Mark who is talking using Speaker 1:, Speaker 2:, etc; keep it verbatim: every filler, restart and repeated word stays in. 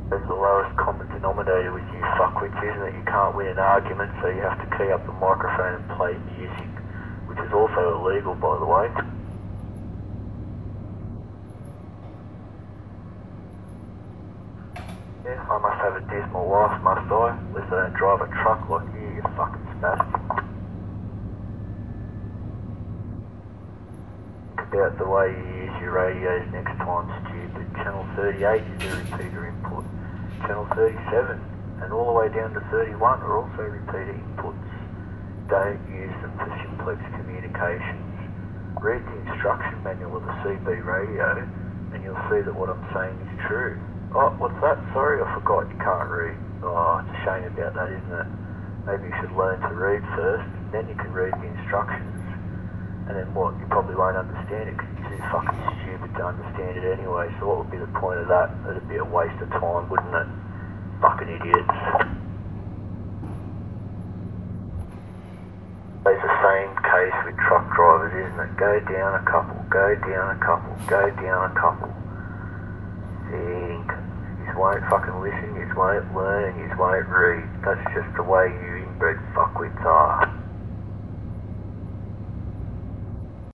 Speaker 1: There's the lowest common denominator with you fuckwits, isn't it? You can't win an argument, so you have to key up the microphone and play music, which is also illegal, by the way. Yeah, I must have a dismal life, must I? At least I don't drive a truck like you, you fucking spastic. Think about the way you use your radios next time, stupid. Channel thirty-eight is a repeater input. Channel thirty-seven and all the way down to thirty-one are also repeater inputs. Don't use them for simplex communications. Read the instruction manual of the C B radio and you'll see that what I'm saying is true. Oh, what's that? Sorry, I forgot you can't read. Oh, it's a shame about that, isn't it? Maybe you should learn to read first, then you can read the instructions. And then what? You probably won't understand it because you're too fucking stupid to understand it anyway, so what would be the point of that? It'd be a waste of time, wouldn't it? Fucking idiots. It's the same case with truck drivers, isn't it? Go down a couple, go down a couple, go down a couple. Think. You won't fucking listen, you won't learn, and you won't read. That's just the way you inbred fuckwits are.